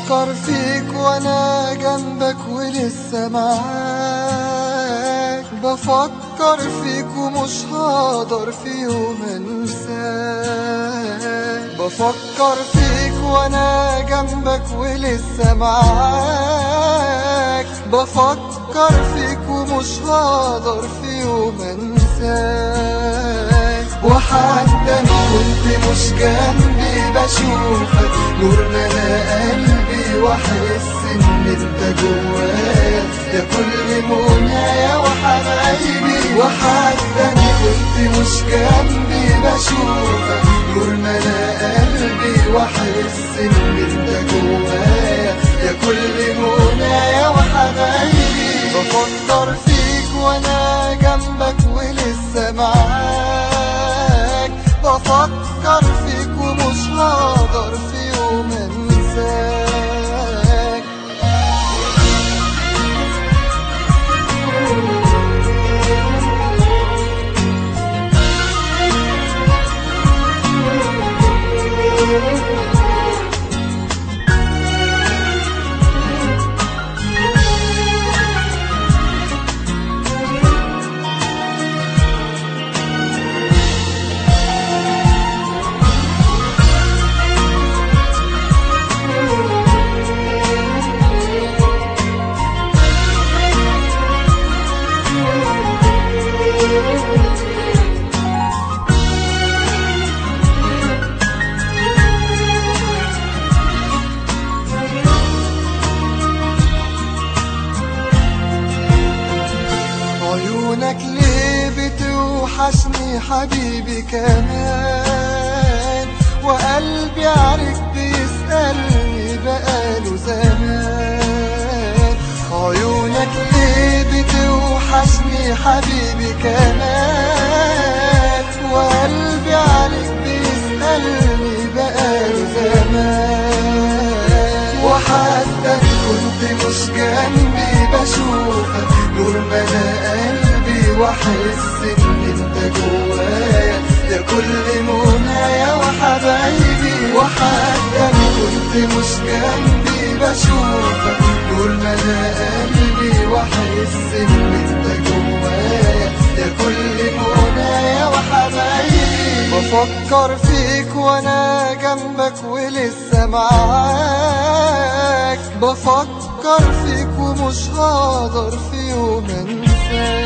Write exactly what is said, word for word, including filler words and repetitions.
بفكر فيك وانا جنبك ولسه معاك، بفكر فيك ومش هقدر في يوم انساك. بفكر فيك وانا جنبك ولسه معاك، بفكر فيك ومش هقدر في يوم انساك. وحتى ان كنت مش جنبي بشوفك نور ملا قلبي، واحس ان انت جوايا يا كل منايا وحبايبي. وحتى ان كنت مش جنبي بشوفك نور ملا قلبي، واحس ان انت جوايا يا كل منايا وحبايبي. بفكر فيك وانا جنبك ولسه معاك، بفكر فيك ومش هقدر في يوم انساك. عيونك ليه بتوحشني حبيبي كمان، وقلبي عليك بيسألني بقاله زمان. عيونك ليه بتوحشني حبيبي كمان، وقلبي عليك بيسألني بقاله زمان. وحتى ان كنت مش جنبي بشوفك نور ملا قلبي، واحس ان انت جوايا يا كل منايا وحبايبي. وحتى ان كنت مش جنبي بشوفك نور ملا قلبي، واحس ان انت جوايا يا كل منايا وحبايبي. بفكر فيك وانا جنبك ولسه معاك، بفكر فيك ومش هقدر في يوم انساك.